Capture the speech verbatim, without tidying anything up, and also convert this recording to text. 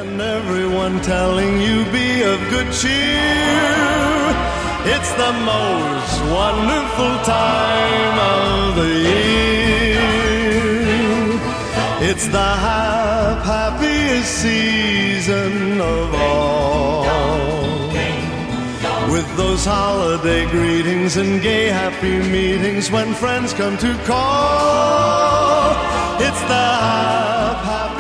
and everyone telling you be of good cheer. It's the most wonderful time of the year. It's the hap- happiest season of all, with those holiday greetings and gay happy meetings when friends come to call. It's the hap-